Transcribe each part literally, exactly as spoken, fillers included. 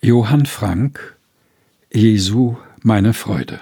Johann Frank: Jesu, meine Freude.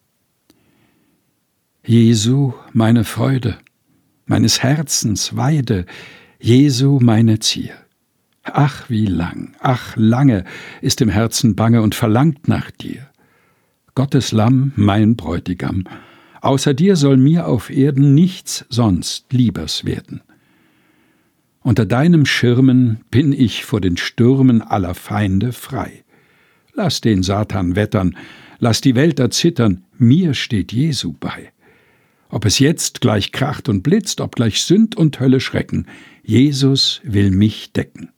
Jesu, meine Freude, meines Herzens Weide, Jesu, meine Zier. Ach, wie lang, ach, lange ist im Herzen bange und verlangt nach dir. Gottes Lamm, mein Bräutigam, außer dir soll mir auf Erden nichts sonst liebers werden. Unter deinem Schirmen bin ich vor den Stürmen aller Feinde frei. Lass den Satan wettern, lass die Welt erzittern, mir steht Jesu bei. Ob es jetzt gleich kracht und blitzt, ob gleich Sünd und Hölle schrecken, Jesus will mich decken.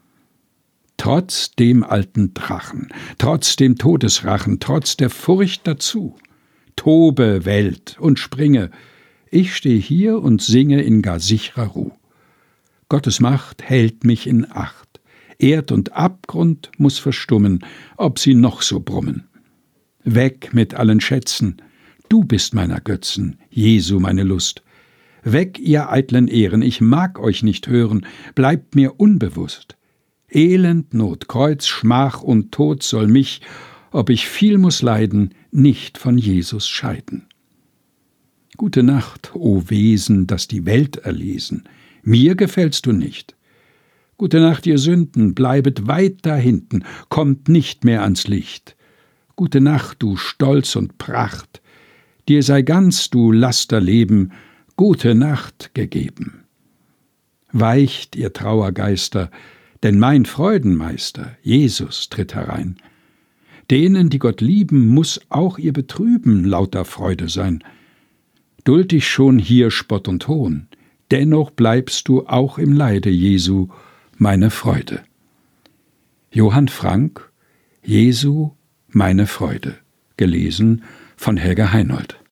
Trotz dem alten Drachen, trotz dem Todesrachen, trotz der Furcht dazu, tobe Welt und springe, ich steh hier und singe in gar sichrer Ruh. Gottes Macht hält mich in Acht, Erd und Abgrund muß verstummen, ob sie noch so brummen. Weg mit allen Schätzen, du bist meiner Götzen, Jesu meine Lust. Weg, ihr eitlen Ehren, ich mag euch nicht hören, bleibt mir unbewusst. Elend, Not, Kreuz, Schmach und Tod soll mich, ob ich viel muß leiden, nicht von Jesus scheiden. Gute Nacht, o Wesen, das die Welt erlesen, mir gefällst du nicht. Gute Nacht, ihr Sünden, bleibet weit dahinten, kommt nicht mehr ans Licht. Gute Nacht, du Stolz und Pracht, dir sei ganz, du Lasterleben, gute Nacht gegeben. Weicht, ihr Trauergeister, denn mein Freudenmeister, Jesus, tritt herein. Denen, die Gott lieben, muß auch ihr Betrüben lauter Freude sein. Duld ich schon hier Spott und Hohn, dennoch bleibst du auch im Leide, Jesu, meine Freude. Johann Frank: Jesu, meine Freude. Gelesen von Helga Heinold.